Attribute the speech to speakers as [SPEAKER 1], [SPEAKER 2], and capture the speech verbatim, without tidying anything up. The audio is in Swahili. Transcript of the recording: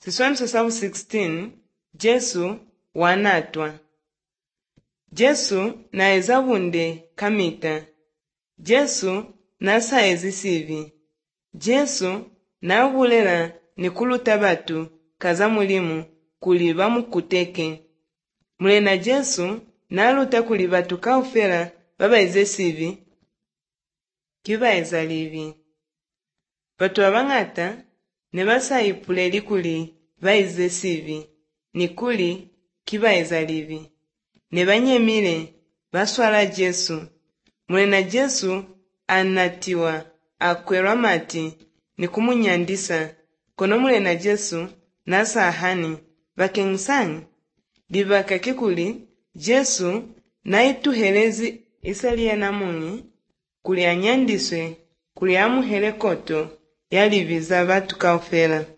[SPEAKER 1] Tiswanisa sabu sixteen, Jesu wanatwa. Jesu na ezabunde kamita. Jesu nasa ezisivi. Jesu na ugulela ni kuluta batu kaza mulimu kuli bamukuteke. Mule na Jesu na aluta kuli batu kaufela baba ezesivi kiba ezalivi. Batu abangata ne basayipule likuli ba ezesivi ni kuli kiba ezalivi. Ne banyemile baswala Jesu. Mule na Jesu anatiwa akwerwa mati ni kumunyandisa. Kono mule na Jesu nasa ahani bakengisani libaka kikuli Jesu na ituhelezi isalia na mungi kuli anyandiswe kuli amuhele koto yaliviza batu kaufela.